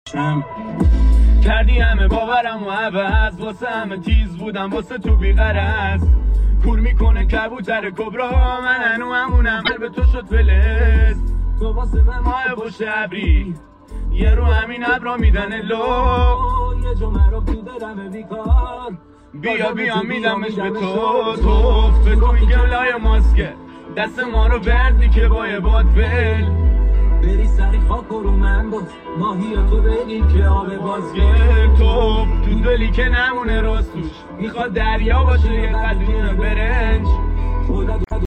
کردی همه باورم و عوض، واسه همه تیز بودم واسه تو بیغرض. کور میکنه کبوتر کبرا، من هنو همونم به تو شد فلز. تو واسه من ماه پشت ابری، یه رو همین ابرا میدن لو. یه جمعه رو تو دلم بیکار، بیا میدمش به تو فکر میگم لای ماسکه دست ما رو بردی که با یه بادبل بری سری خاک رو من باز ماهی تو بگی که آب بازگل. تو دلی که نمونه راستوش، میخواد دریا باشه یه قدرون برنج.